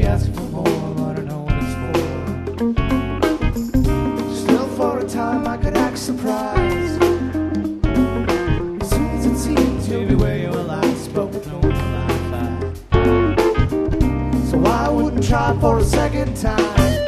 asking for more, but I know what it's for. Still for a time I could act surprised. As soon as it seems you'll be where your last spoke with no one. So I wouldn't try for a second time.